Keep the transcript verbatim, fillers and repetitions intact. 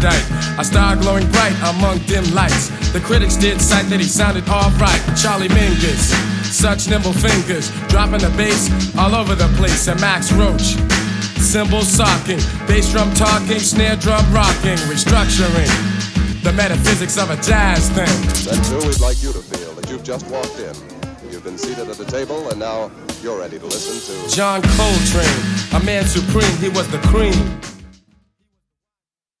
erudite. A star glowing bright among dim lights. The critics did cite that he sounded alright. Charlie Mingus, such nimble fingers, dropping the bass all over the place. And Max Roach, cymbal socking, bass drum talking, snare drum rocking, restructuring the metaphysics of a jazz thing. Then too, we'd like you to feel that you've just walked in. You've been seated at the table, and now you're ready to listen to John Coltrane, a man supreme, he was the cream.